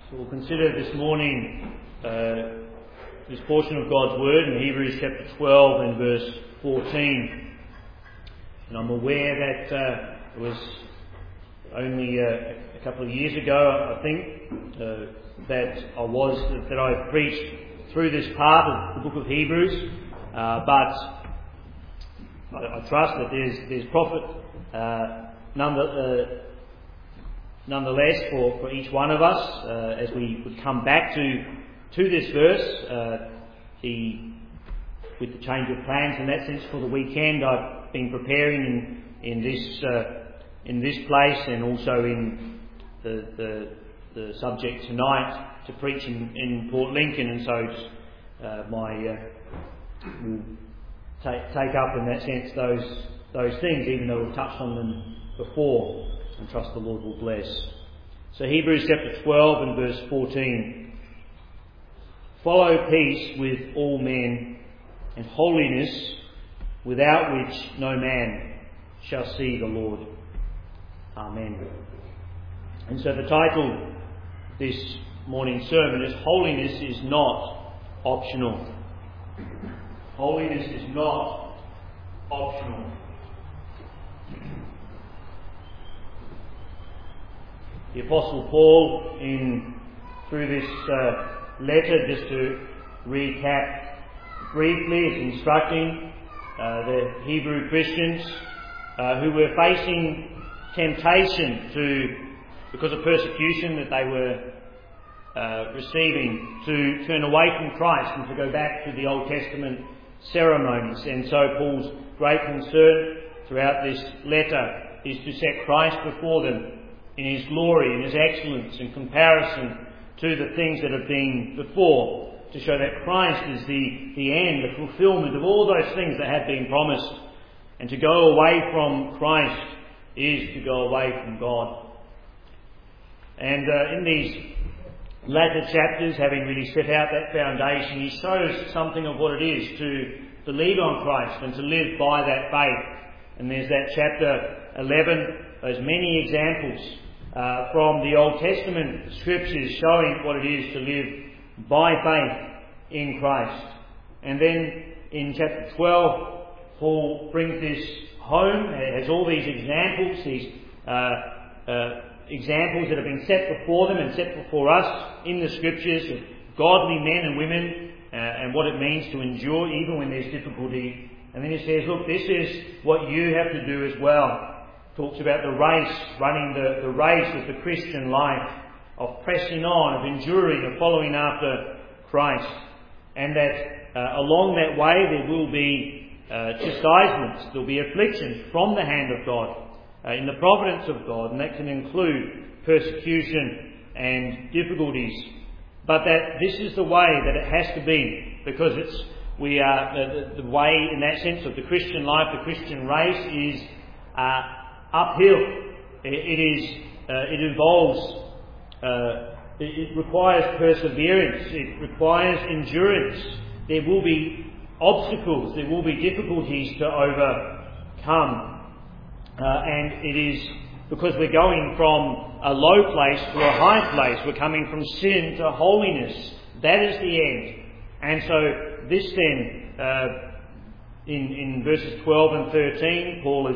So we'll consider this morning this portion of God's Word in Hebrews chapter 12 and verse 14. And I'm aware that it was only a couple of years ago, I think, that I preached through this part of the book of Hebrews, but I trust that there's profit nonetheless for each one of us as we would come back to this verse. With the change of plans in that sense for the weekend, I've been preparing in this place and also in the subject tonight to preach in Port Lincoln, and so will take up in that sense those things, even though we've touched on them before, and trust the Lord will bless. So Hebrews chapter 12 and verse 14. Follow peace with all men and holiness, without which no man shall see the Lord. Amen. And so the title of this morning's sermon is Holiness is Not Optional. Holiness is not optional. The Apostle Paul, through this letter, just to recap briefly, is instructing the Hebrew Christians who were facing temptation because of persecution that they were receiving, to turn away from Christ and to go back to the Old Testament ceremonies. And so Paul's great concern throughout this letter is to set Christ before them in His glory, in His excellence, in comparison to the things that have been before, to show that Christ is the end, the fulfilment of all those things that had been promised. And to go away from Christ is to go away from God. And in these latter chapters, having really set out that foundation, he shows something of what it is to believe on Christ and to live by that faith. And there's that chapter 11, those many examples from the Old Testament scriptures showing what it is to live by faith in Christ. And then in chapter 12, Paul brings this home. It has all these examples, examples that have been set before them and set before us in the scriptures of godly men and women and what it means to endure even when there's difficulty. And then he says, look, this is what you have to do as well. Talks about the race, running the race of the Christian life, of pressing on, of enduring, of following after Christ. And that along that way there will be chastisements, there will be afflictions from the hand of God, in the providence of God, and that can include persecution and difficulties. But that this is the way that it has to be, because we are the way in that sense of the Christian life, the Christian race is uphill. It involves, it requires perseverance, it requires endurance. There will be obstacles, there will be difficulties to overcome. And it is because we're going from a low place to a high place. We're coming from sin to holiness. That is the end. And so this then, in verses 12 and 13, Paul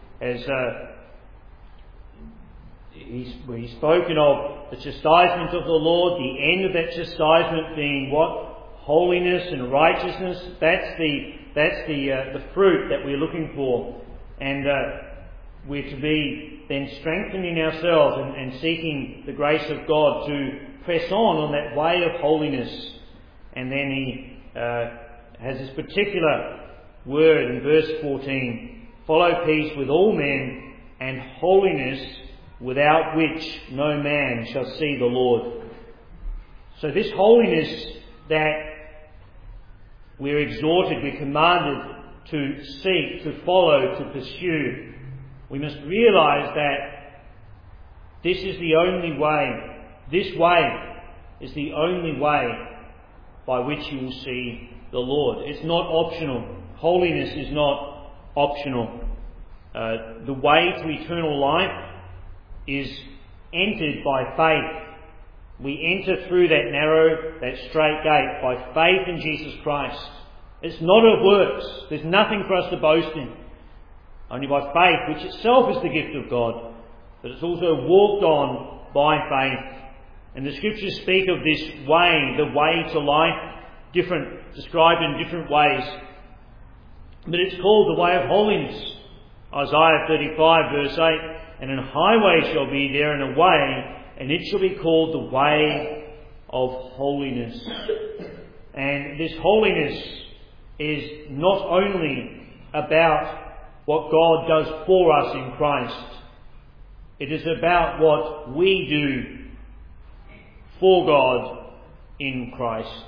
he's spoken of the chastisement of the Lord, the end of that chastisement being what? Holiness and righteousness. That's the fruit that we're looking for. And we're to be then strengthening ourselves and seeking the grace of God to press on that way of holiness. And then he has this particular word in verse 14, follow peace with all men and holiness, without which no man shall see the Lord. So this holiness that we're exhorted, we're commanded to seek, to follow, to pursue, we must realise that this is the only way, this way is the only way by which you will see the Lord. It's not optional. Holiness is not optional. The way to eternal life is entered by faith We enter through that narrow, that straight gate by faith in Jesus Christ. It's not of works. There's nothing for us to boast in. Only by faith, which itself is the gift of God, but it's also walked on by faith. And the Scriptures speak of this way, the way to life, described in different ways. But it's called the way of holiness. Isaiah 35 verse 8, and an highway shall be there and a way, and it shall be called the way of holiness. And this holiness is not only about what God does for us in Christ. It is about what we do for God in Christ.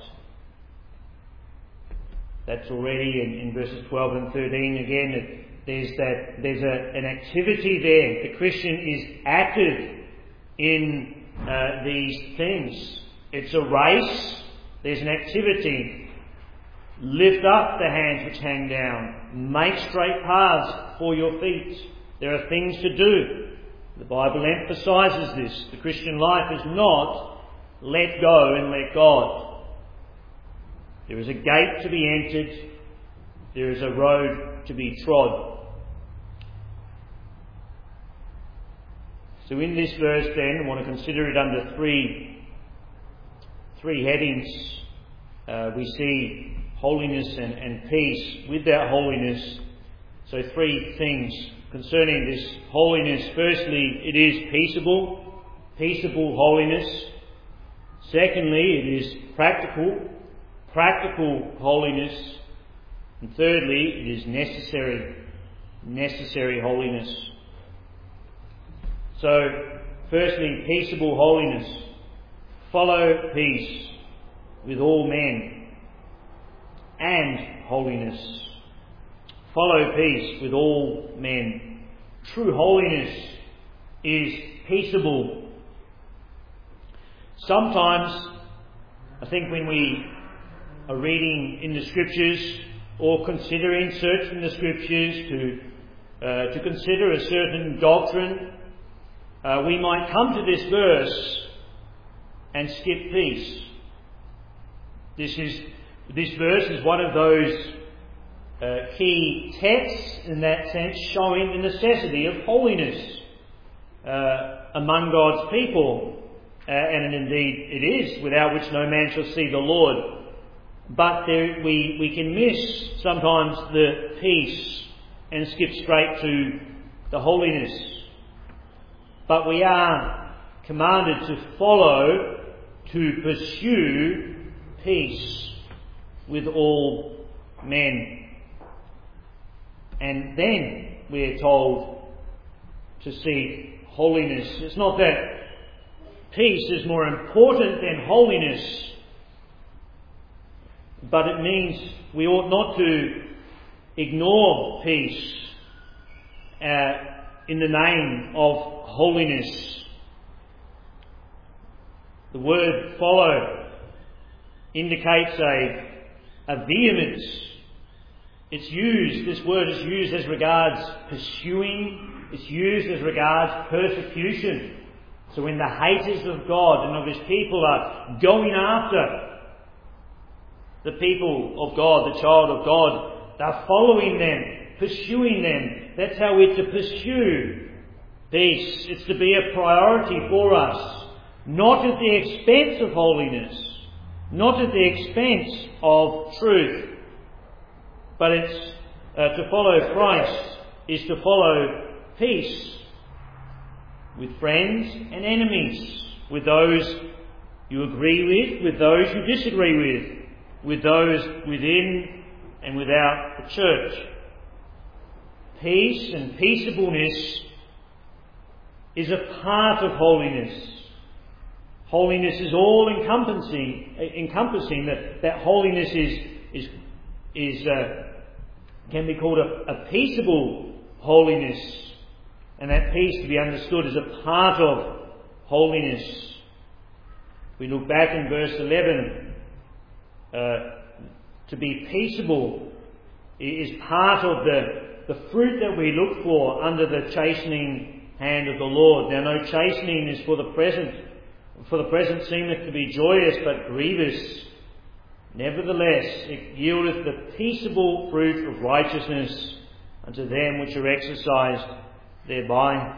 That's already in verses 12 and 13 again. There's an activity there. The Christian is active in these things. It's a race. There's an activity. Lift up the hands which hang down. Make straight paths for your feet. There are things to do. The Bible emphasises this. The Christian life is not let go and let God. There is a gate to be entered. There is a road to be trod. So in this verse then, I want to consider it under three headings. We see holiness and peace. With that holiness, so three things concerning this holiness. Firstly, it is peaceable holiness. Secondly, it is practical holiness. And thirdly, it is necessary holiness. So, firstly, peaceable holiness. Follow peace with all men and holiness. Follow peace with all men. True holiness is peaceable. Sometimes, I think when we are reading in the Scriptures or considering, searching the Scriptures to consider a certain doctrine, we might come to this verse and skip peace. This verse is one of those key texts in that sense, showing the necessity of holiness among God's people. And indeed it is, without which no man shall see the Lord. But we can miss sometimes the peace and skip straight to the holiness. But we are commanded to follow, to pursue peace with all men. And then we are told to seek holiness. It's not that peace is more important than holiness, but it means we ought not to ignore peace in the name of holiness. The word follow indicates a vehemence. This word is used as regards pursuing, it's used as regards persecution. So when the haters of God and of His people are going after the people of God, the child of God, they're following them, pursuing them. That's how we're to pursue peace. It's to be a priority for us, not at the expense of holiness, not at the expense of truth, but it's to follow Christ is to follow peace with friends and enemies, with those you agree with those you disagree with those within and without the church. Peace and peaceableness is a part of holiness. Holiness is all encompassing that holiness can be called a peaceable holiness, and that peace to be understood as a part of holiness. We look back in verse 11. To be peaceable is part of the fruit that we look for under the chastening hand of the Lord. Now, no chastening is for the present, for the present seemeth to be joyous, but grievous. Nevertheless, it yieldeth the peaceable fruit of righteousness unto them which are exercised thereby.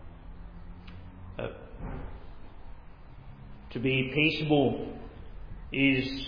To be peaceable is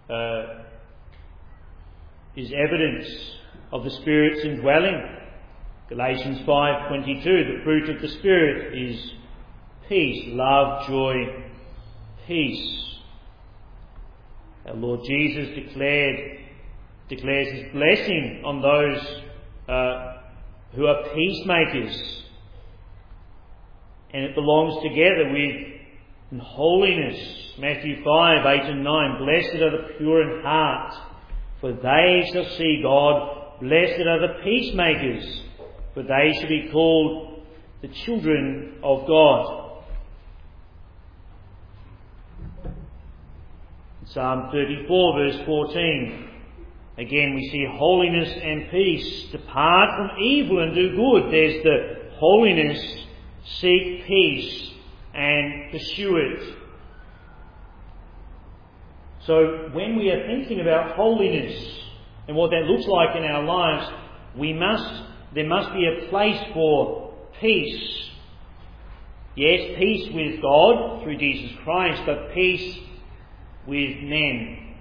evidence of the Spirit's indwelling. Galatians 5:22, the fruit of the Spirit is peace, love, joy, peace. Our Lord Jesus declares His blessing on those who are peacemakers, and it belongs together with holiness. Matthew 5:8-9, blessed are the pure in heart, for they shall see God. Blessed are the peacemakers, for they shall be called the children of God. Psalm 34 verse 14. Again we see holiness and peace. Depart from evil and do good. There's the holiness. Seek peace and pursue it. So when we are thinking about holiness and what that looks like in our lives, there must be a place for peace. Yes, peace with God through Jesus Christ, but peace with men.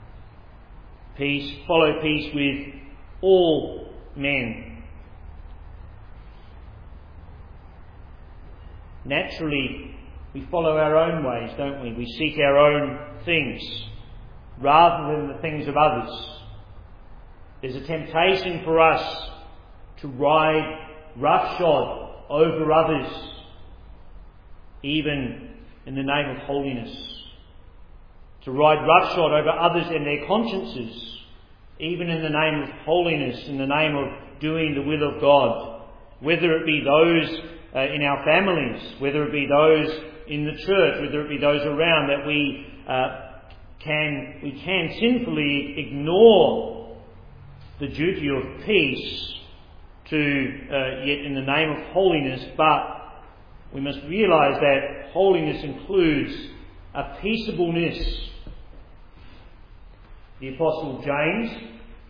Follow peace with all men. Naturally, we follow our own ways, don't we? We seek our own things rather than the things of others. There's a temptation for us to ride roughshod over others, even in the name of holiness. To ride roughshod over others and their consciences, even in the name of holiness, in the name of doing the will of God. Whether it be those in our families, whether it be those in the church, whether it be those around, that we can sinfully ignore the duty of peace yet in the name of holiness. But we must realise that holiness includes a peaceableness. The Apostle James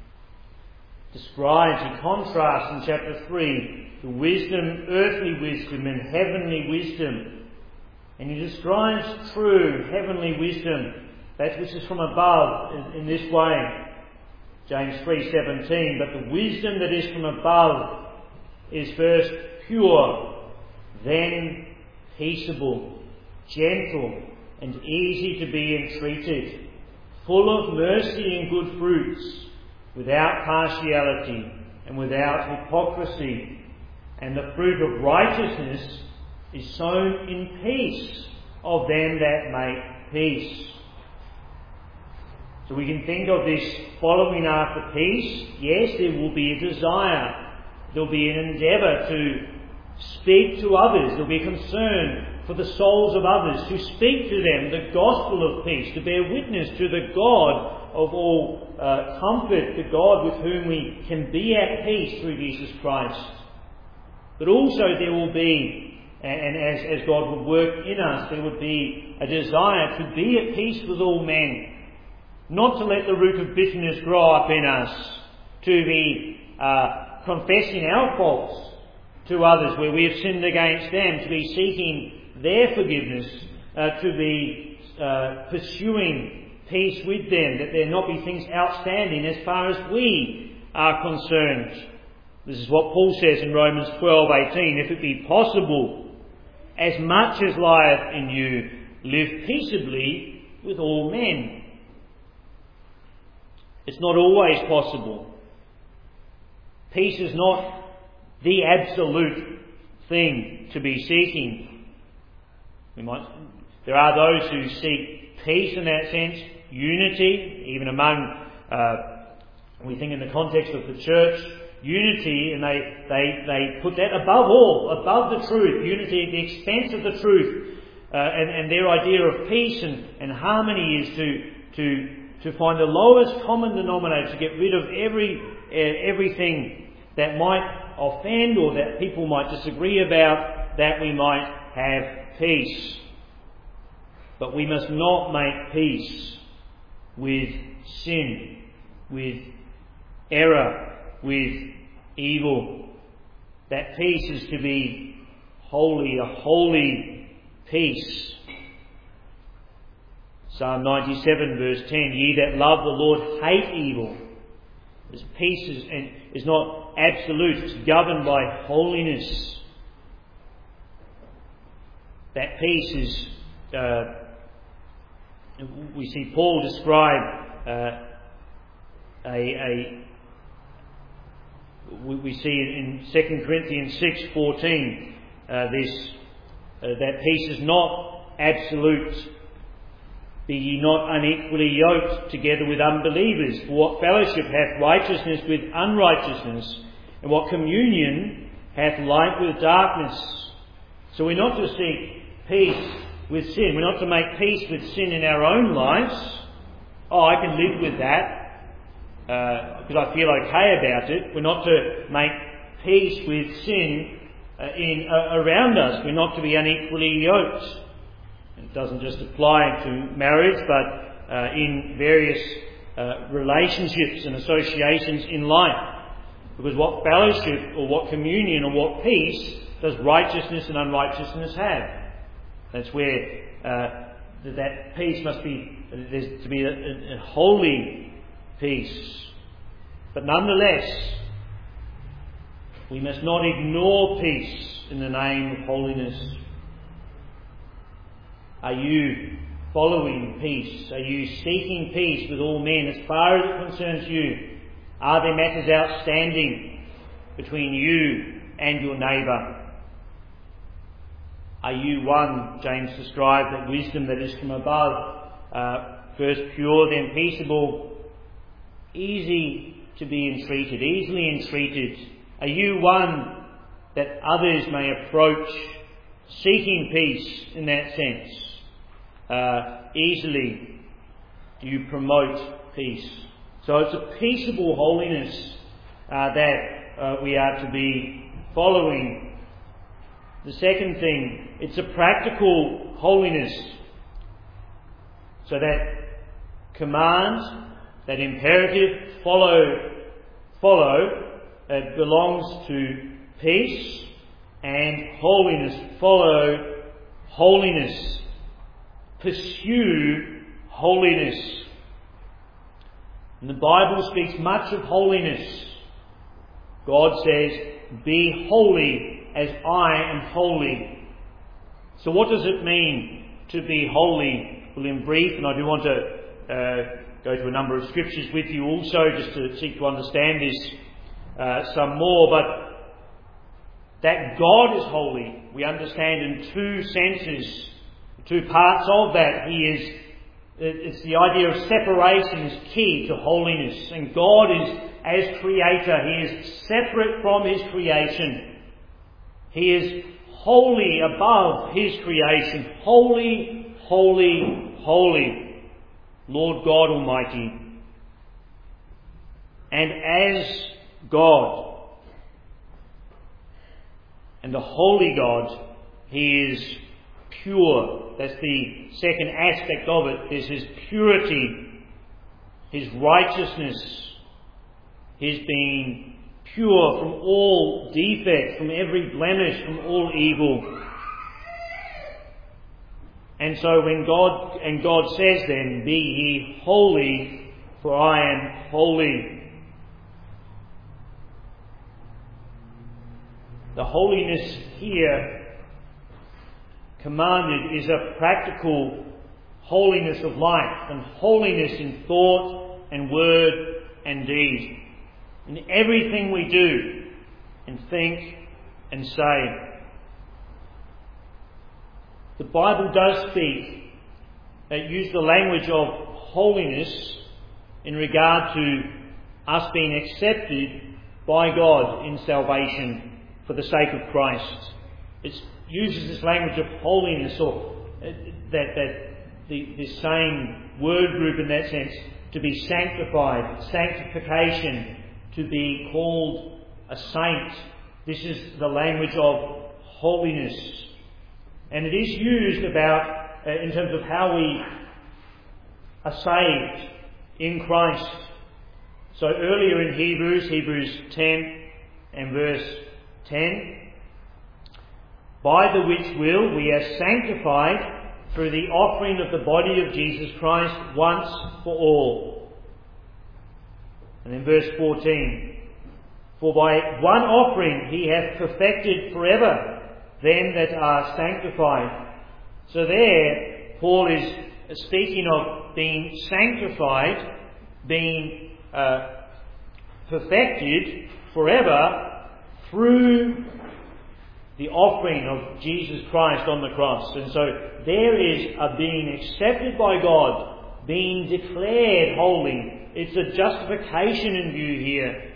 he contrasts in chapter 3 the wisdom, earthly wisdom and heavenly wisdom. And he describes true heavenly wisdom, that which is from above, in this way. James 3:17, but the wisdom that is from above is first pure, then peaceable, gentle, and easy to be entreated, full of mercy and good fruits, without partiality and without hypocrisy. And the fruit of righteousness is sown in peace of them that make peace. So we can think of this following after peace. Yes, there will be a desire. There will be an endeavour to speak to others. There will be a concern for the souls of others, to speak to them the gospel of peace, to bear witness to the God of all comfort, the God with whom we can be at peace through Jesus Christ. But also there will be, and as God would work in us, there would be a desire to be at peace with all men, not to let the root of bitterness grow up in us, to be confessing our faults to others where we have sinned against them, to be seeking their forgiveness, to be pursuing peace with them, that there not be things outstanding as far as we are concerned. This is what Paul says in Romans 12:18, if it be possible, as much as lieth in you, live peaceably with all men. It's not always possible. Peace is not the absolute thing to be seeking. There are those who seek peace in that sense, unity, even among, we think in the context of the church, unity, and they put that above all, above the truth, unity at the expense of the truth, and their idea of peace and harmony is to find the lowest common denominator, to get rid of everything that might offend or that people might disagree about, that we might have peace. But we must not make peace with sin, with error, with evil. That peace is to be holy, a holy peace. Psalm 97 verse 10, ye that love the Lord hate evil. This peace is not absolute, it's governed by holiness. That peace is, we see Paul describe we see in 2 Corinthians 6:14 that peace is not absolute. Be ye not unequally yoked together with unbelievers. For what fellowship hath righteousness with unrighteousness? And what communion hath light with darkness? So we're not to seek peace with sin. We're not to make peace with sin in our own lives. Oh, I can live with that because I feel okay about it. We're not to make peace with sin around us. We're not to be unequally yoked. It doesn't just apply to marriage, but in various relationships and associations in life. Because what fellowship or what communion or what peace does righteousness and unrighteousness have? That's where that peace must be, there's to be a holy peace. But nonetheless, we must not ignore peace in the name of holiness. Are you following peace? Are you seeking peace with all men as far as it concerns you? Are there matters outstanding between you and your neighbour? Are you one, James described, that wisdom that is from above, first pure, then peaceable, easy to be entreated, easily entreated? Are you one that others may approach, seeking peace in that sense? Easily do you promote peace? So it's a peaceable holiness that we are to be following. The second thing, it's a practical holiness. So that command, that imperative, follow, belongs to peace, and holiness, follow holiness. Pursue holiness. And the Bible speaks much of holiness. God says, be holy as I am holy. So what does it mean to be holy? Well, in brief, and I do want to go to a number of scriptures with you also, just to seek to understand this some more, but that God is holy, we understand in two senses. Two parts of that. It's the idea of separation is key to holiness. And God is, as Creator, He is separate from His creation. He is wholly above His creation. Holy, holy, holy, Lord God Almighty. And as God, and a holy God, He is pure. That's the second aspect of it, is His purity, His righteousness, His being pure from all defect, from every blemish, from all evil. And so when God says then, be ye holy, for I am holy. The holiness here commanded is a practical holiness of life, and holiness in thought and word and deed. In everything we do and think and say. The Bible does speak, use the language of holiness in regard to us being accepted by God in salvation for the sake of Christ. It uses this language of holiness, or the same word group in that sense, to be sanctified, sanctification, to be called a saint. This is the language of holiness. And it is used about in terms of how we are saved in Christ. So earlier in Hebrews 10 and verse 10, by the which will we are sanctified through the offering of the body of Jesus Christ once for all. And in verse 14, for by one offering he hath perfected forever them that are sanctified. So there, Paul is speaking of being sanctified, being perfected forever through the offering of Jesus Christ on the cross. And so there is a being accepted by God, being declared holy. It's a justification in view here,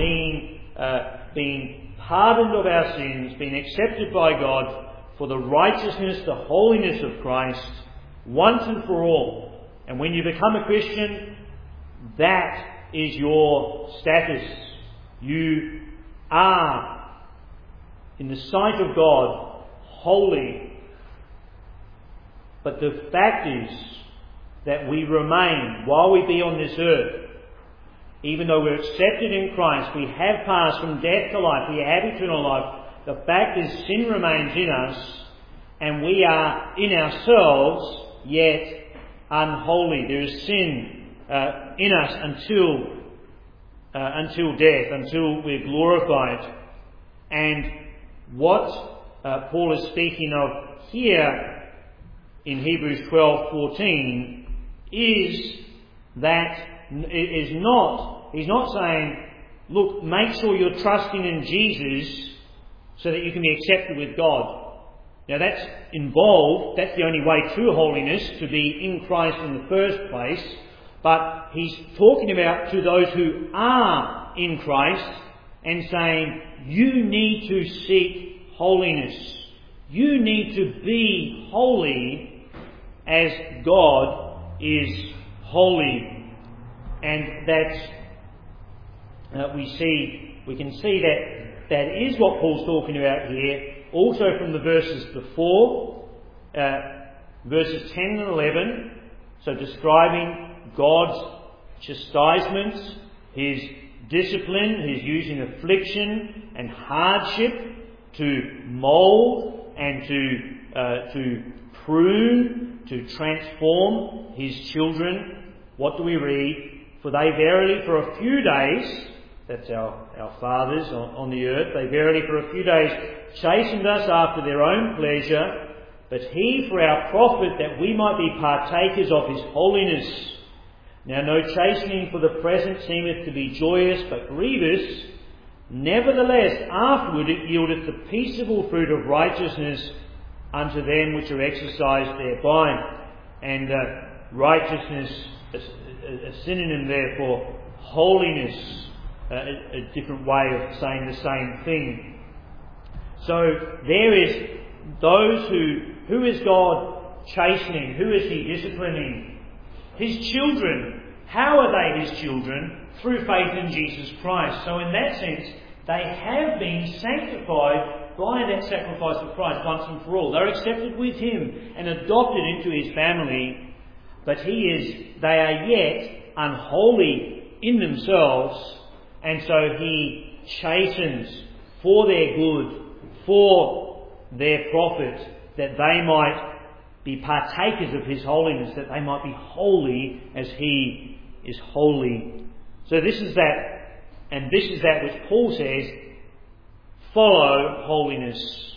being pardoned of our sins, being accepted by God for the righteousness, the holiness of Christ, once and for all. And when you become a Christian, that is your status. You are, in the sight of God, holy. But the fact is that we remain, while we be on this earth, even though we're accepted in Christ, we have passed from death to life, we have eternal life. The fact is sin remains in us, and we are in ourselves yet unholy. There is sin in us until death, until we're glorified. And what Paul is speaking of here in Hebrews 12:14 is that he's not saying, look, make sure you're trusting in Jesus so that you can be accepted with God. Now that's involved, that's the only way to holiness, to be in Christ in the first place. But he's talking about to those who are in Christ and saying, you need to seek holiness. You need to be holy as God is holy. And that's, we can see that is what Paul's talking about here. Also from the verses before, verses 10 and 11, so describing God's chastisements, His discipline, His using affliction and hardship to mould and to prune, to transform His children. What do we read? For they verily for a few days, that's our fathers on the earth, they verily for a few days chastened us after their own pleasure, but He for our profit, that we might be partakers of His holiness. Now no chastening for the present seemeth to be joyous, but grievous. Nevertheless afterward it yieldeth the peaceable fruit of righteousness unto them which are exercised thereby. And righteousness, a synonym there for holiness, a different way of saying the same thing. So there is those who is God chastening? Who is He disciplining? His children. How are they His children? Through faith in Jesus Christ. So in that sense, they have been sanctified by that sacrifice of Christ once and for all. They're accepted with Him and adopted into His family. But they are yet unholy in themselves, and so He chastens for their good, for their profit, that they might be partakers of His holiness, that they might be holy as He is holy. So this is that which Paul says, follow holiness.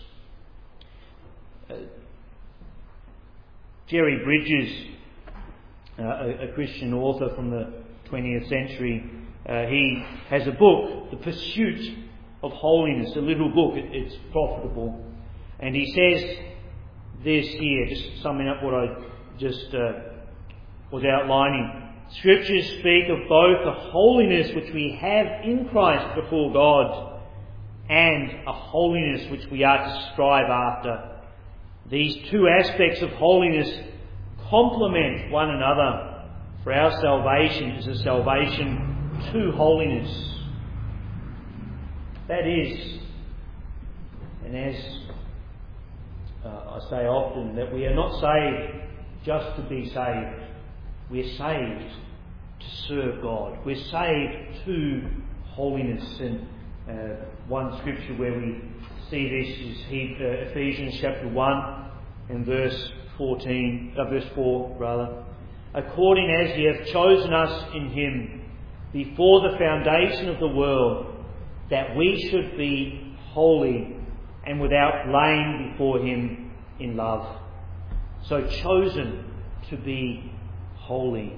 Jerry Bridges, a Christian author from the 20th century, he has a book, The Pursuit of Holiness, a little book. It's profitable. And he says this here, just summing up what I just was outlining. Scriptures speak of both the holiness which we have in Christ before God and a holiness which we are to strive after. These two aspects of holiness complement one another, for our salvation is a salvation to holiness. That is, and as I say often that we are not saved just to be saved. We're saved to serve God. We're saved to holiness. And one scripture where we see this is Ephesians chapter 1 and verse 4. According as He hath chosen us in Him before the foundation of the world, that we should be holy and without blame before Him in love. So chosen to be holy.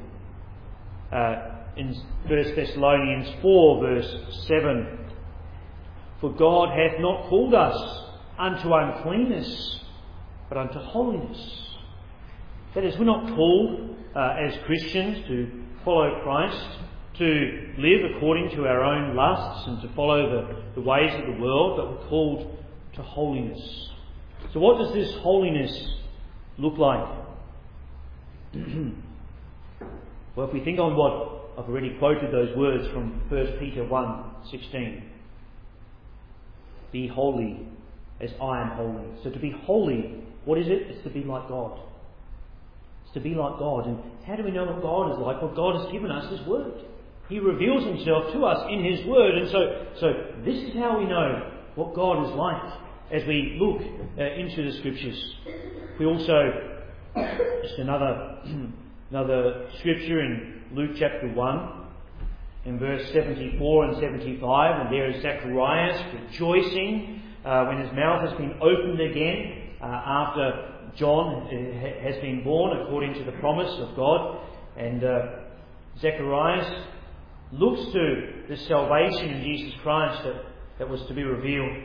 In 1 Thessalonians 4 verse 7, for God hath not called us unto uncleanness, but unto holiness. That is, we're not called as Christians to follow Christ, to live according to our own lusts and to follow the ways of the world, but we're called to holiness. So what does this holiness look like? Well, if we think on what I've already quoted, those words from 1 Peter 1:16. Be holy as I am holy. So to be holy, what is it? It's to be like God. It's to be like God. And how do we know what God is like? Well, God has given us His Word. He reveals Himself to us in His Word. And so this is how we know what God is like as we look into the Scriptures. We also, just another scripture in Luke chapter 1, in verse 74 and 75, and there is Zacharias rejoicing when his mouth has been opened again after John has been born according to the promise of God. And Zacharias looks to the salvation in Jesus Christ that was to be revealed,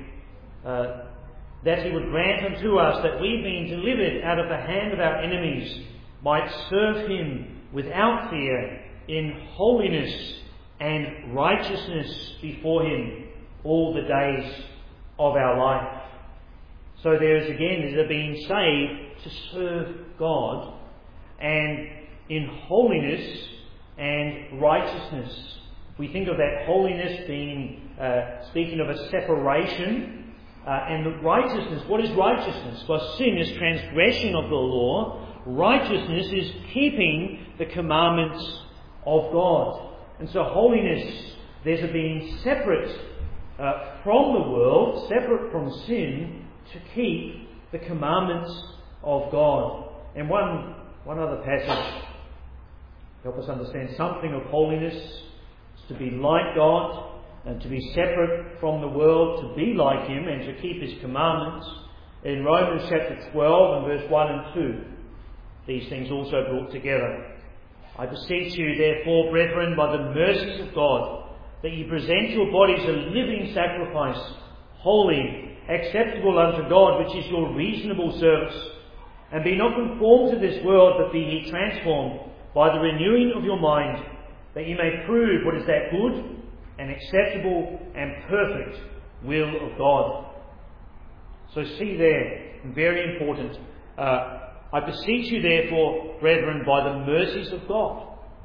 that He would grant unto us that we, being delivered out of the hand of our enemies, might serve Him without fear in holiness and righteousness before Him all the days of our life. So there is being saved to serve God, and in holiness and righteousness. We think of that holiness being speaking of a separation, and the righteousness. What is righteousness? Well, sin is transgression of the law. Righteousness is keeping the commandments of God. And so holiness, there's a being separate from the world, separate from sin, to keep the commandments of God. And one other passage to help us understand something of holiness is to be like God and to be separate from the world, to be like Him and to keep His commandments. In Romans chapter 12 and verse 1 and 2, these things also brought together. I beseech you, therefore, brethren, by the mercies of God, that ye present your bodies a living sacrifice, holy, acceptable unto God, which is your reasonable service. And be not conformed to this world, but be ye transformed by the renewing of your mind, that ye may prove what is that good and acceptable and perfect will of God. So see there, very important, I beseech you therefore, brethren, by the mercies of God,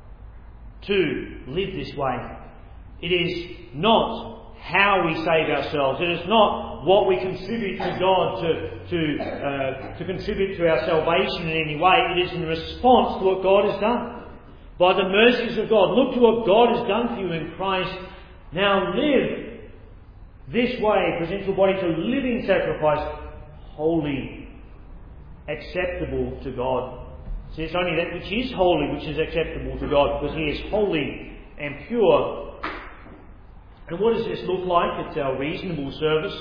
to live this way. It is not how we save ourselves. It is not what we contribute to God to contribute to our salvation in any way. It is in response to what God has done. By the mercies of God, look to what God has done for you in Christ. Now live this way. Present your body to a living sacrifice, holy, acceptable to God. See, it's only that which is holy which is acceptable to God, because He is holy and pure. And what does this look like? It's our reasonable service.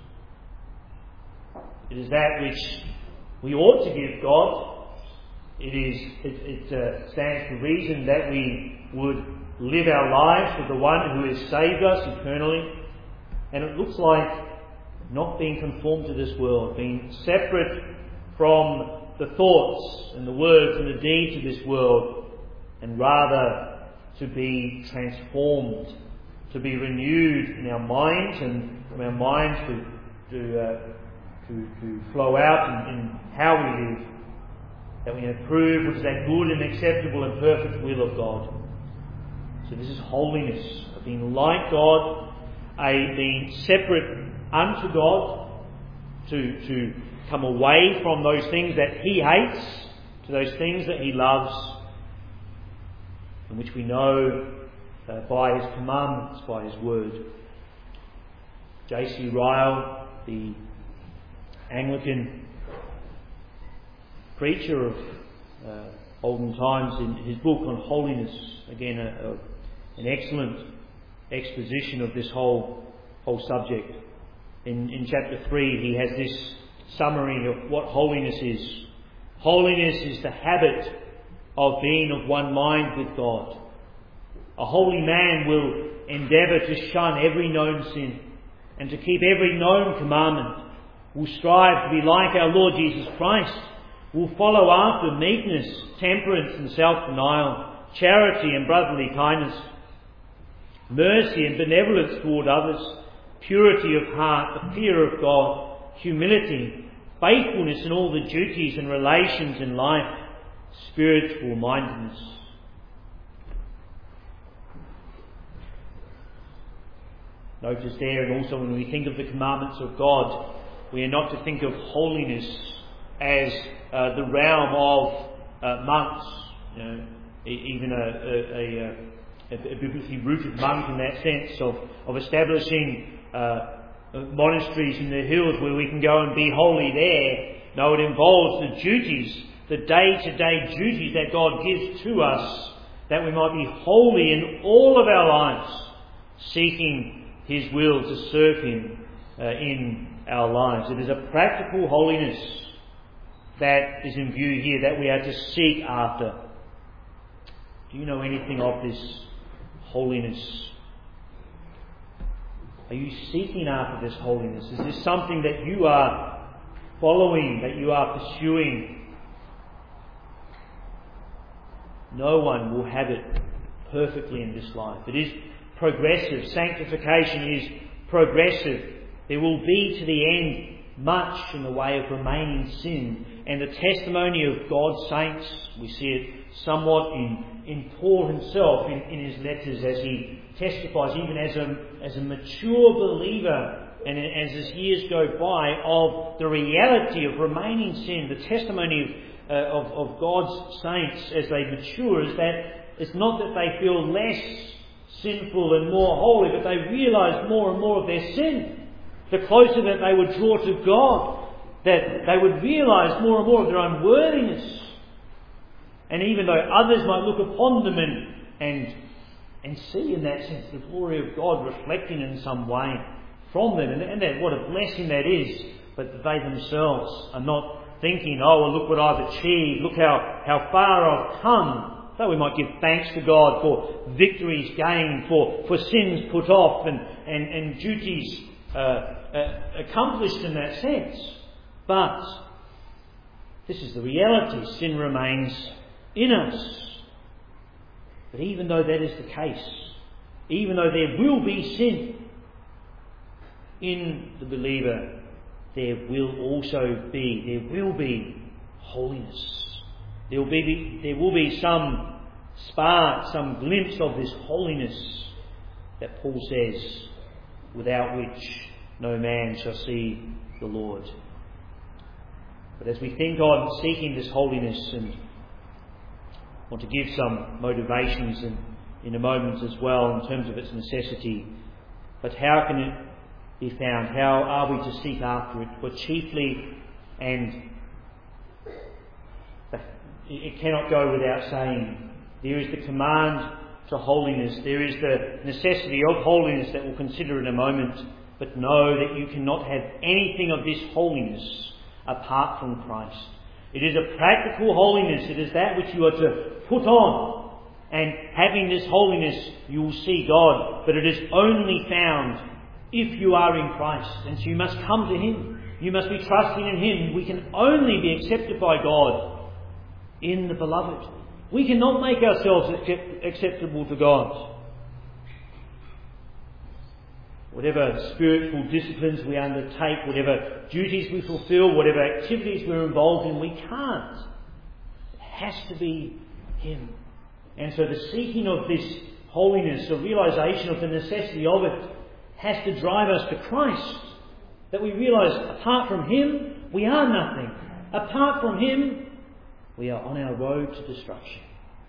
It is that which we ought to give God. It stands to reason that we would live our lives with the one who has saved us eternally. And it looks like not being conformed to this world, being separate from the thoughts and the words and the deeds of this world, and rather to be transformed, to be renewed in our minds, and from our minds to flow out in how we live, that we may prove what is that good and acceptable and perfect will of God. So this is holiness, of being like God, being separate unto God, to come away from those things that He hates to those things that He loves, and which we know by His commandments, by His word. J.C. Ryle, the Anglican preacher of olden times, in his book on holiness, again an excellent exposition of this whole subject. In chapter 3 he has this summary of what holiness is. Holiness is the habit of being of one mind with God. A holy man will endeavour to shun every known sin and to keep every known commandment, will strive to be like our Lord Jesus Christ, will follow after meekness, temperance and self-denial, charity and brotherly kindness, mercy and benevolence toward others, purity of heart, the fear of God, humility, faithfulness in all the duties and relations in life, spiritual mindedness. Notice there, and also when we think of the commandments of God, we are not to think of holiness as the realm of monks, even a biblically rooted monk in that sense of establishing monasteries in the hills where we can go and be holy there. No, it involves the duties, the day-to-day duties that God gives to us, that we might be holy in all of our lives, seeking His will to serve Him in our lives. It is a practical holiness that is in view here, that we are to seek after. Do you know anything of this holiness? Are you seeking after this holiness? Is this something that you are following, that you are pursuing? No one will have it perfectly in this life. It is progressive. Sanctification is progressive. There will be to the end much in the way of remaining sin, and the testimony of God's saints, we see it somewhat in Paul himself in his letters, as he testifies even as a mature believer, and as his years go by, of the reality of remaining sin. The testimony of God's saints as they mature is that it's not that they feel less sinful and more holy, but they realise more and more of their sin. The closer that they would draw to God, that they would realise more and more of their unworthiness. And even though others might look upon them and see in that sense the glory of God reflecting in some way from them, and that what a blessing that is, but they themselves are not thinking, oh, well, look what I've achieved, look how far I've come. So we might give thanks to God for victories gained, for sins put off and duties accomplished in that sense. But this is the reality. Sin remains in us. But even though that is the case, even though there will be sin in the believer, there will be holiness. There will be some spark, some glimpse of this holiness that Paul says, without which no man shall see the Lord. But as we think on seeking this holiness, and want to give some motivations in a moment as well in terms of its necessity, but how can it be found? How are we to seek after it? Well, chiefly, and it cannot go without saying, there is the command to holiness. There is the necessity of holiness that we'll consider in a moment. But know that you cannot have anything of this holiness apart from Christ. It is a practical holiness. It is that which you are to put on. And having this holiness, you will see God. But it is only found if you are in Christ. And so you must come to Him. You must be trusting in Him. We can only be accepted by God in the Beloved. We cannot make ourselves acceptable to God. Whatever spiritual disciplines we undertake, whatever duties we fulfill, whatever activities we're involved in, we can't. It has to be Him. And so the seeking of this holiness, the realisation of the necessity of it, has to drive us to Christ. That we realise, apart from Him, we are nothing. Apart from Him, we are on our road to destruction.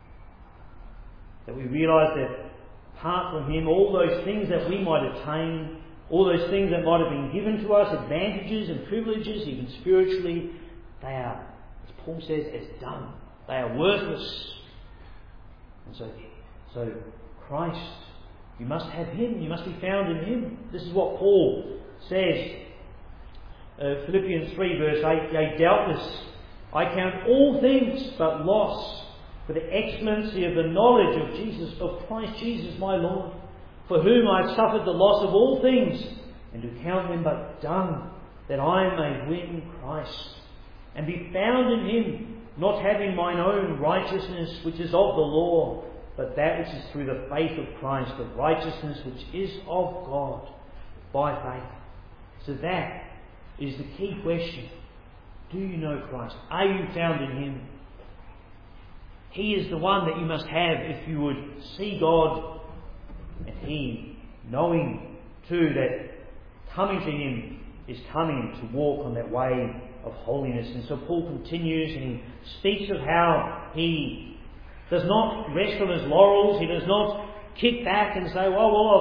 That we realise that apart from Him, all those things that we might attain, all those things that might have been given to us, advantages and privileges, even spiritually, they are, as Paul says, as dung. They are worthless. And so Christ, you must have Him. You must be found in Him. This is what Paul says. Philippians 3 verse 8, yea, doubtless I count all things but loss for the excellency of the knowledge of Jesus, of Christ Jesus my Lord, for whom I have suffered the loss of all things, and do count them but dung, that I may win Christ, and be found in Him, not having mine own righteousness which is of the law, but that which is through the faith of Christ, the righteousness which is of God by faith. So that is the key question. Do you know Christ? Are you found in Him? He is the one that you must have if you would see God, and He, knowing too that coming to Him is coming to walk on that way of holiness. And so Paul continues and he speaks of how he does not rest on his laurels. He does not kick back and say,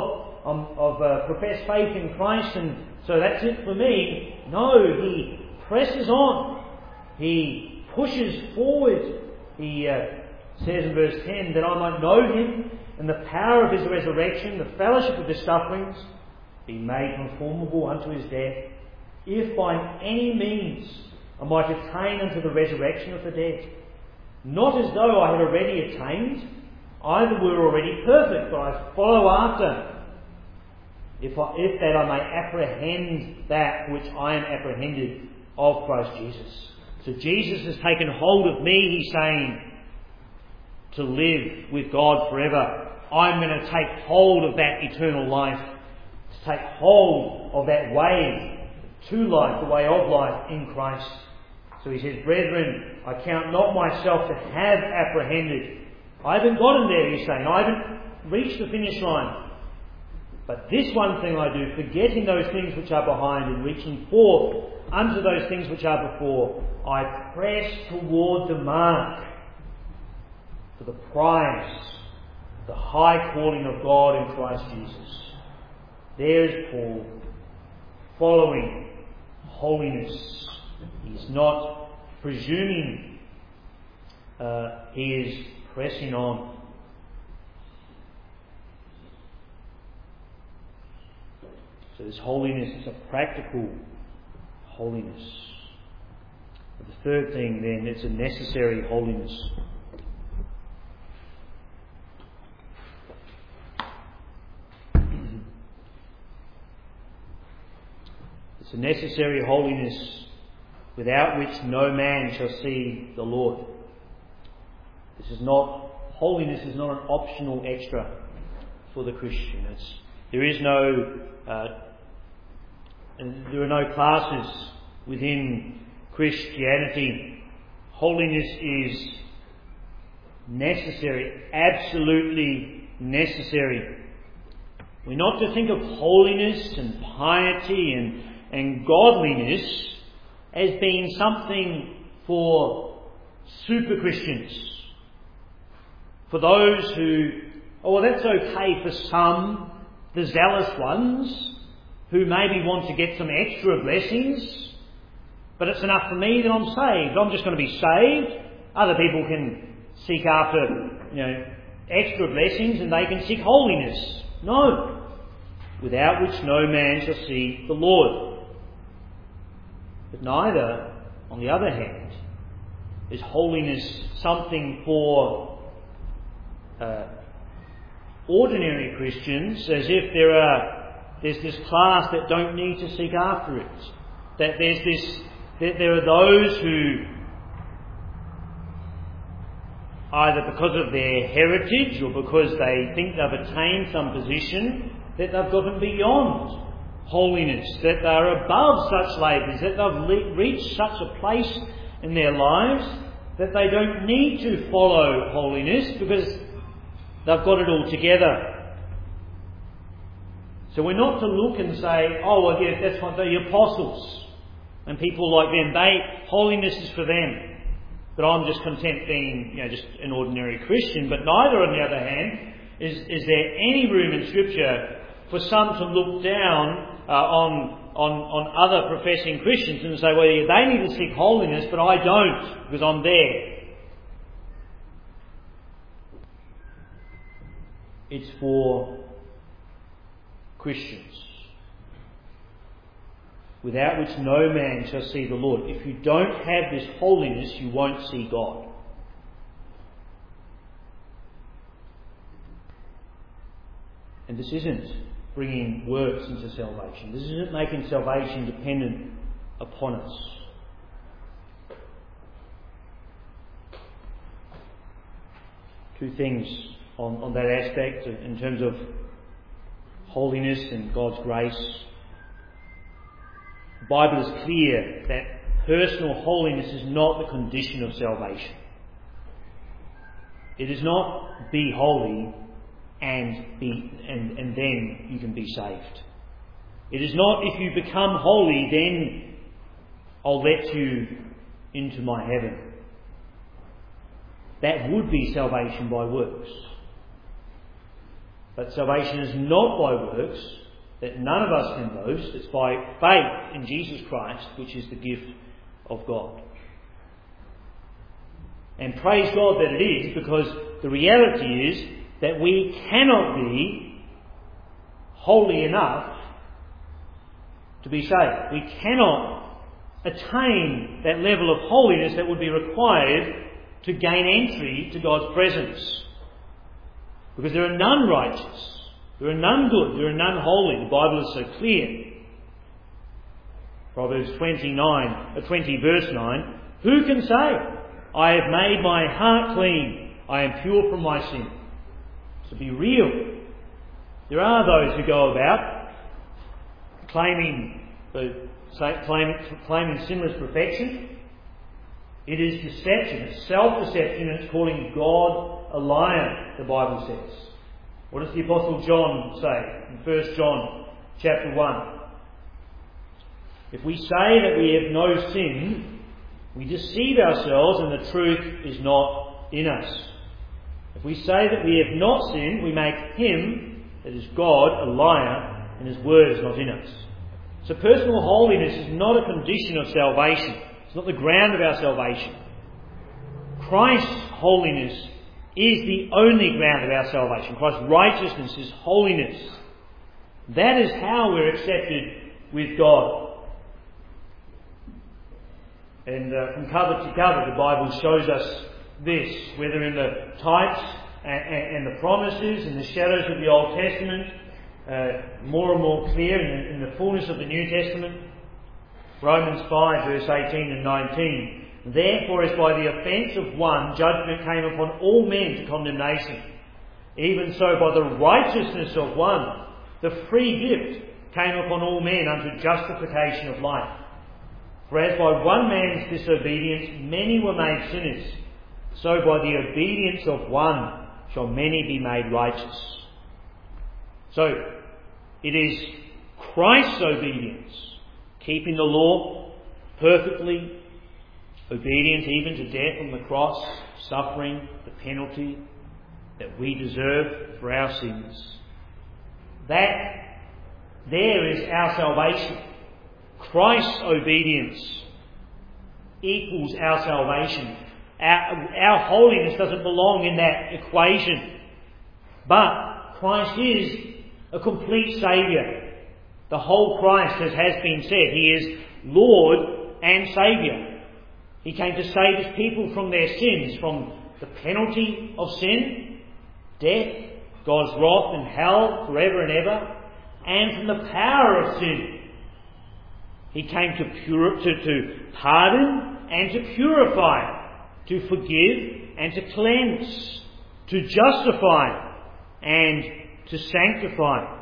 I've professed faith in Christ and so that's it for me. No, he presses on. He pushes forward. He says in verse 10, that I might know Him and the power of His resurrection, the fellowship of His sufferings, be made conformable unto His death, if by any means I might attain unto the resurrection of the dead. Not as though I had already attained, either were already perfect, but I follow after, if that I may apprehend that which I am apprehended of Christ Jesus. So Jesus has taken hold of me, He's saying, to live with God forever. I'm going to take hold of that eternal life, to take hold of that way to life, the way of life in Christ. So he says, brethren, I count not myself to have apprehended. I haven't gotten there, he's saying. I haven't reached the finish line. But this one thing I do, forgetting those things which are behind and reaching forth unto those things which are before, I press toward the mark for the prize, the high calling of God in Christ Jesus. There's Paul, following holiness. He's not presuming, he is pressing on. So this holiness is a practical holiness. But the third thing then, it's a necessary holiness. It's a necessary holiness without which no man shall see the Lord. Holiness is not an optional extra for the Christian. There are no classes within Christianity. Holiness is necessary, absolutely necessary. We're not to think of holiness and piety and godliness as being something for super Christians. For those who, that's okay for some, the zealous ones, who maybe want to get some extra blessings, but it's enough for me that I'm saved. I'm just going to be saved. Other people can seek after, extra blessings and they can seek holiness. No. Without which no man shall see the Lord. But neither, on the other hand, is holiness something for ordinary Christians, as if there's this class that don't need to seek after it. That there are those who, either because of their heritage or because they think they've attained some position, that they've gotten beyond holiness, that they're above such labours, that they've reached such a place in their lives that they don't need to follow holiness because they've got it all together. So we're not to look and say, yes, that's what the apostles. And people like them, holiness is for them. But I'm just content being, just an ordinary Christian. But neither, on the other hand, is there any room in Scripture for some to look down on other professing Christians and say, well, they need to seek holiness, but I don't, because I'm there. It's for Christians, without which no man shall see the Lord. If you don't have this holiness, you won't see God. And this isn't bringing works into salvation. This isn't making salvation dependent upon us. Two things on that aspect in terms of holiness and God's grace. The Bible is clear that personal holiness is not the condition of salvation. It is not be holy and then you can be saved. It is not if you become holy then I'll let you into my heaven. That would be salvation by works. But salvation is not by works, that none of us can boast. It's by faith in Jesus Christ, which is the gift of God. And praise God that it is, because the reality is that we cannot be holy enough to be saved. We cannot attain that level of holiness that would be required to gain entry to God's presence. Because there are none righteous, there are none good, there are none holy. The Bible is so clear. Proverbs 20 verse 9, who can say, I have made my heart clean, I am pure from my sin? To be real, there are those who go about claiming sinless perfection. It is deception, it's self-deception, and it's calling God a liar, the Bible says. What does the Apostle John say in 1 John chapter 1? If we say that we have no sin, we deceive ourselves and the truth is not in us. If we say that we have not sinned, we make him, that is God, a liar, and his word is not in us. So personal holiness is not a condition of salvation. It's not the ground of our salvation. Christ's holiness is the only ground of our salvation. Christ's righteousness is holiness. That is how we're accepted with God. And from cover to cover, the Bible shows us this, whether in the types and the promises and the shadows of the Old Testament, more and more clear in the fullness of the New Testament. Romans 5 verse 18 and 19. Therefore, as by the offence of one, judgment came upon all men to condemnation, even so by the righteousness of one, the free gift came upon all men unto justification of life. For as by one man's disobedience many were made sinners, so by the obedience of one shall many be made righteous. So, it is Christ's obedience, keeping the law perfectly, obedient even to death on the cross, suffering the penalty that we deserve for our sins. That there is our salvation. Christ's obedience equals our salvation. Our holiness doesn't belong in that equation. But Christ is a complete Saviour. The whole Christ, as has been said, He is Lord and Saviour. He came to save His people from their sins, from the penalty of sin, death, God's wrath and hell forever and ever, and from the power of sin. He came to pardon and to purify, to forgive and to cleanse, to justify and to sanctify.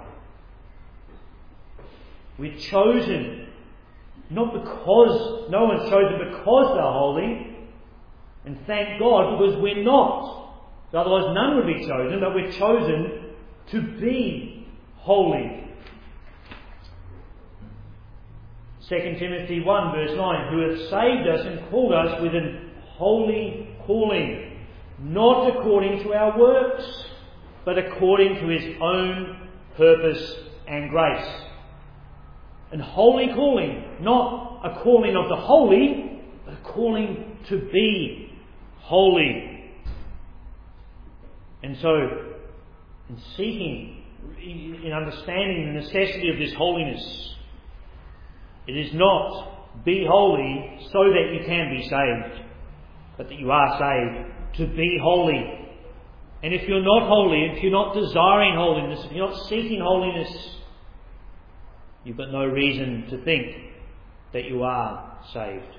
We're chosen not because no one's chosen because they're holy, and thank God, because we're not. Otherwise none would be chosen, but we're chosen to be holy. 2 Timothy 1 verse 9, who hath saved us and called us with an holy calling, not according to our works, but according to his own purpose and grace. An holy calling, not a calling of the holy, but a calling to be holy. And so, in seeking, in understanding the necessity of this holiness, it is not be holy so that you can be saved, but that you are saved to be holy. And if you're not holy, if you're not desiring holiness, if you're not seeking holiness, you've got no reason to think that you are saved.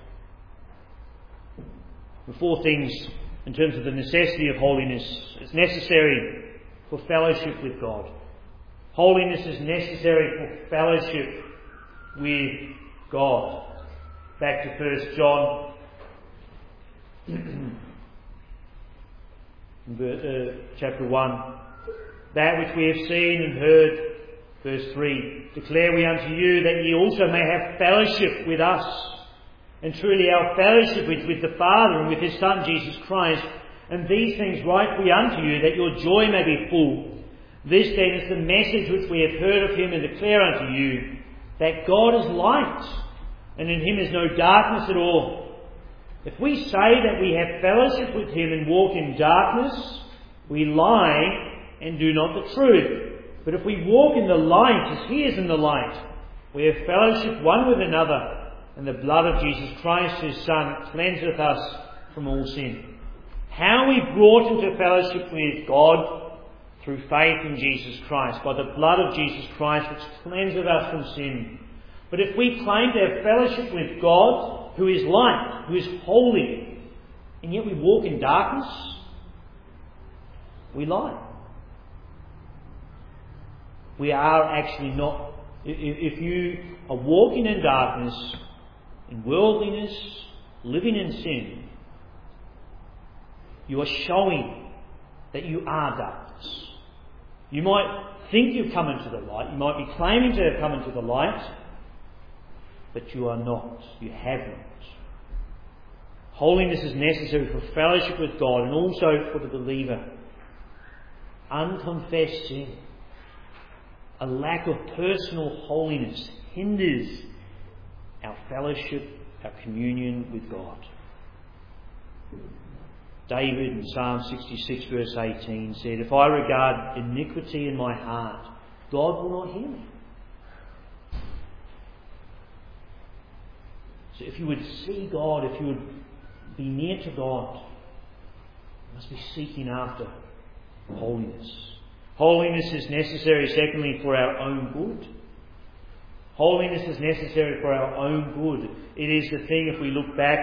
The four things in terms of the necessity of holiness. It's necessary for fellowship with God. Holiness is necessary for fellowship with God. Back to 1 John chapter 1. That which we have seen and heard, verse 3, declare we unto you that ye also may have fellowship with us. And truly our fellowship is with the Father and with his Son Jesus Christ. And these things write we unto you, that your joy may be full. This then is the message which we have heard of him and declare unto you, that God is light, and in him is no darkness at all. If we say that we have fellowship with him and walk in darkness, we lie and do not the truth. But if we walk in the light as he is in the light, we have fellowship one with another, and the blood of Jesus Christ his Son cleanseth us from all sin. How are we brought into fellowship with God? Through faith in Jesus Christ, by the blood of Jesus Christ which cleanseth us from sin. But if we claim to have fellowship with God, who is light, who is holy, and yet we walk in darkness, we lie. We are actually not. If you are walking in darkness, in worldliness, living in sin, you are showing that you are darkness. You might think you've come into the light, you might be claiming to have come into the light, but you are not. You have not. Holiness is necessary for fellowship with God and also for the believer. Unconfessed sin, a lack of personal holiness, hinders our fellowship, our communion with God. David in Psalm 66 verse 18 said, if I regard iniquity in my heart, God will not hear me. So if you would see God, if you would be near to God, you must be seeking after holiness. Holiness is necessary, secondly, for our own good. Holiness is necessary for our own good. It is the thing, if we look back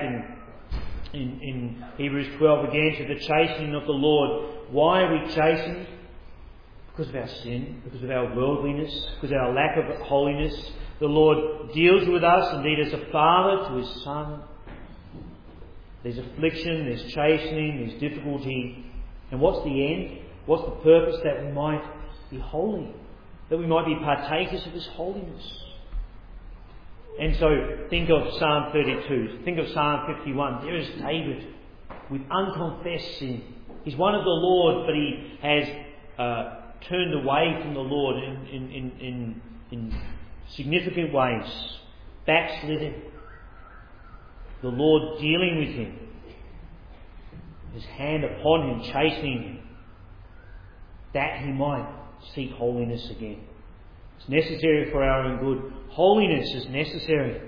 in Hebrews 12 again, to the chastening of the Lord. Why are we chastened? Because of our sin, because of our worldliness, because of our lack of holiness. The Lord deals with us indeed as a father to his son. There's affliction, there's chastening, there's difficulty. And what's the end? What's the purpose? That we might be holy, that we might be partakers of his holiness. And so think of Psalm 32, think of Psalm 51. There is David with unconfessed sin. He's one of the Lord, but he has turned away from the Lord in significant ways, backslidden. The Lord dealing with him, his hand upon him, chastening him, that he might seek holiness again. It's necessary for our own good. Holiness is necessary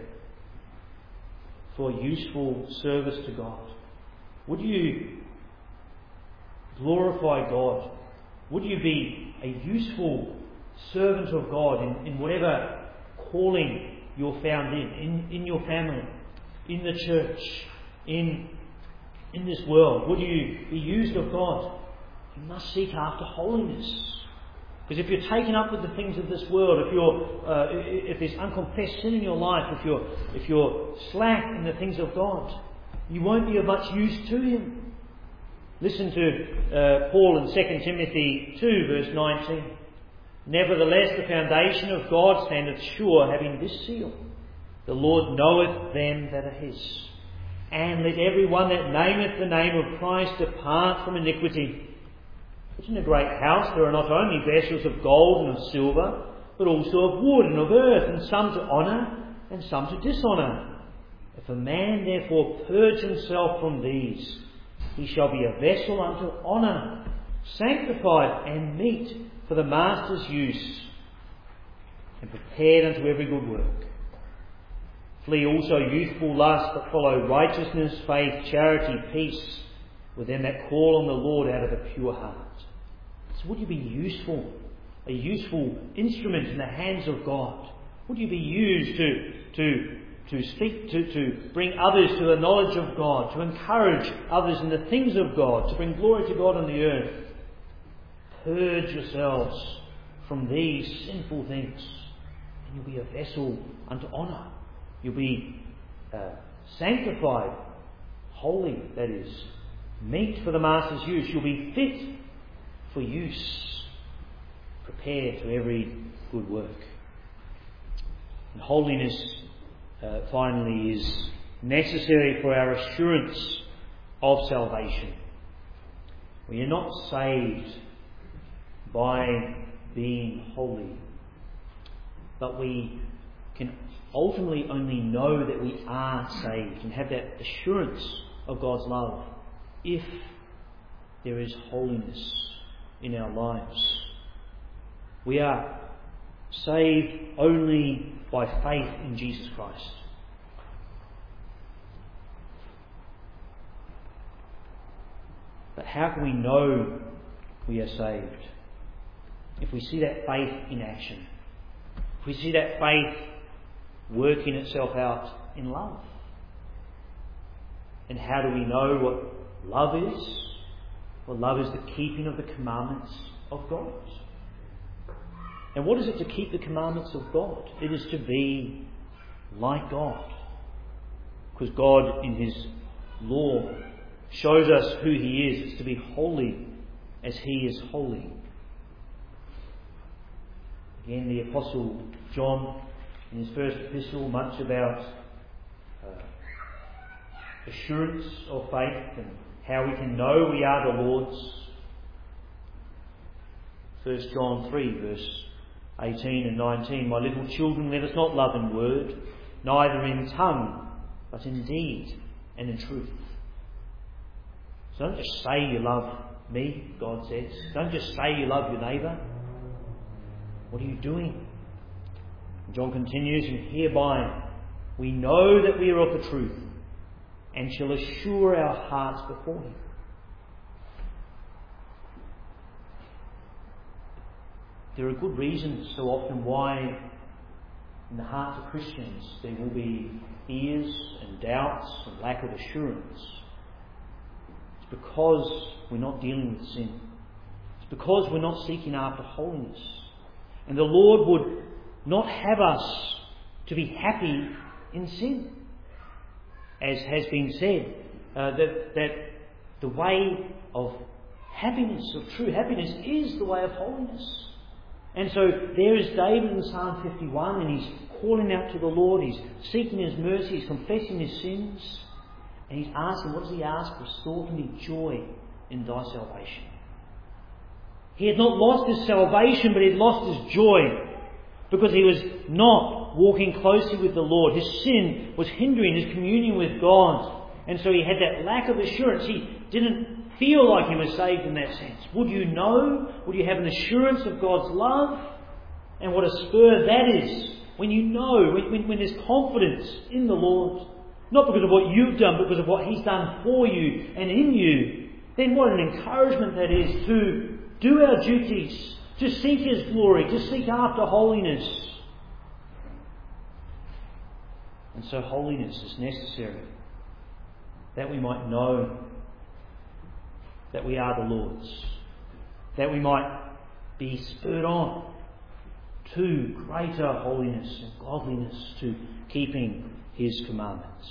for useful service to God. Would you glorify God? Would you be a useful servant of God in whatever calling you're found in your family, in the church, in this world? Would you be used of God? You must seek after holiness. Because if you're taken up with the things of this world, if there's unconfessed sin in your life, if you're slack in the things of God, you won't be of much use to him. Listen to Paul in 2 Timothy 2 verse 19. Nevertheless, the foundation of God standeth sure, having this seal. The Lord knoweth them that are his. And let every one that nameth the name of Christ depart from iniquity. Which in a great house there are not only vessels of gold and of silver, but also of wood and of earth, and some to honour and some to dishonour. If a man therefore purge himself from these, he shall be a vessel unto honour, sanctified and meet for the master's use, and prepared unto every good work. Flee also youthful lust, but follow righteousness, faith, charity, peace, with them that call on the Lord out of a pure heart. So would you be useful, a useful instrument in the hands of God? Would you be used to speak, to bring others to the knowledge of God, to encourage others in the things of God, to bring glory to God on the earth? Purge yourselves from these sinful things, and you'll be a vessel unto honour. You'll be sanctified, holy, that is, meet for the master's use. You'll be fit for use, prepared to every good work. And holiness, finally, is necessary for our assurance of salvation. We are not saved by being holy, but we can ultimately only know that we are saved and have that assurance of God's love if there is holiness in our lives. We are saved only by faith in Jesus Christ. But how can we know we are saved? If we see that faith in action, if we see that faith working itself out in love. And how do we know what love is? Well, love is the keeping of the commandments of God. And what is it to keep the commandments of God? It is to be like God. Because God, in His law, shows us who He is. It's to be holy as He is holy. Again, the Apostle John, in his first epistle, much about assurance of faith and how we can know we are the Lord's. 1 John 3 verse 18 and 19, My little children, let us not love in word, neither in tongue, but in deed and in truth. So don't just say you love me, God says. Don't just say you love your neighbour. What are you doing? John continues, and hereby we know that we are of the truth, and shall assure our hearts before Him. There are good reasons so often why in the hearts of Christians there will be fears and doubts and lack of assurance. It's because we're not dealing with sin. It's because we're not seeking after holiness. And the Lord would not have us to be happy in sin. As has been said, that the way of happiness, of true happiness, is the way of holiness. And so there is David in Psalm 51, and he's calling out to the Lord, he's seeking His mercy, he's confessing his sins, and he's asking, what does he ask? Restore to me joy in thy salvation. He had not lost his salvation, but he had lost his joy, because he was not walking closely with the Lord. His sin was hindering his communion with God. And so he had that lack of assurance. He didn't feel like he was saved in that sense. Would you know? Would you have an assurance of God's love? And what a spur that is when you know, when there's confidence in the Lord. Not because of what you've done, but because of what He's done for you and in you. Then what an encouragement that is to do our duties, to seek His glory, to seek after holiness. And so holiness is necessary, that we might know that we are the Lord's, that we might be spurred on to greater holiness and godliness, to keeping His commandments.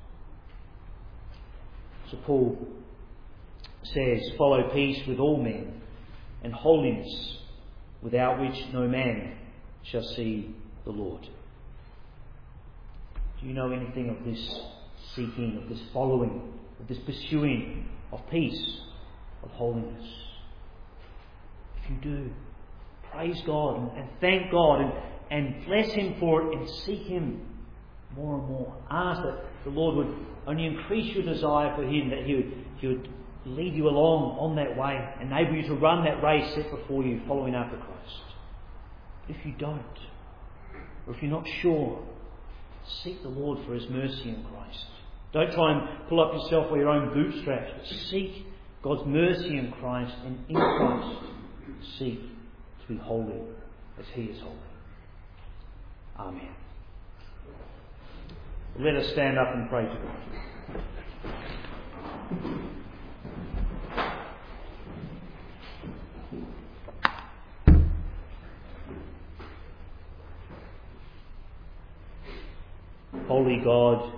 So Paul says, follow peace with all men and holiness, without which no man shall see the Lord. Do you know anything of this seeking, of this following, of this pursuing of peace, of holiness? If you do, praise God and thank God and bless Him for it and seek Him more and more. Ask that the Lord would only increase your desire for Him, that He would lead you along on that way, enable you to run that race set before you, following after Christ. But if you don't, or if you're not sure, seek the Lord for His mercy in Christ. Don't try and pull up yourself by your own bootstraps, but seek God's mercy in Christ, and in Christ seek to be holy as He is holy. Amen. Let us stand up and pray to God. Holy God,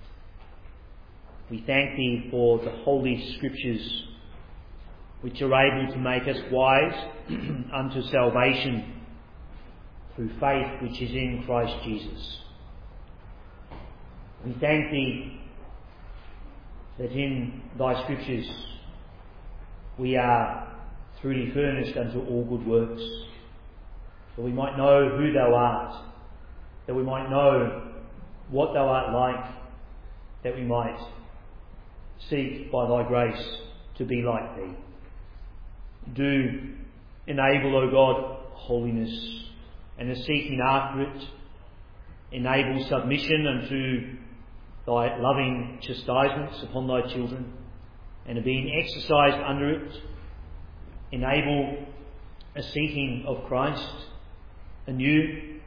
we thank Thee for the Holy Scriptures, which are able to make us wise unto salvation through faith which is in Christ Jesus. We thank Thee that in Thy Scriptures we are through Thee furnished unto all good works, that we might know who Thou art, that we might know what Thou art like, that we might seek by Thy grace to be like Thee. Do enable, O God, holiness, and the seeking after it. Enable submission unto Thy loving chastisements upon Thy children, and a being exercised under it. Enable a seeking of Christ anew,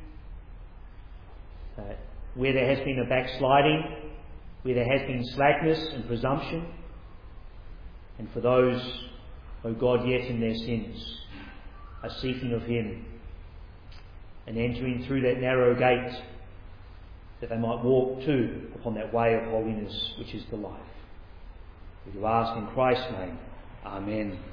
where there has been a backsliding, where there has been slackness and presumption, and for those, O God, yet in their sins, are seeking of Him and entering through that narrow gate, that they might walk too upon that way of holiness which is the life. We do ask in Christ's name. Amen.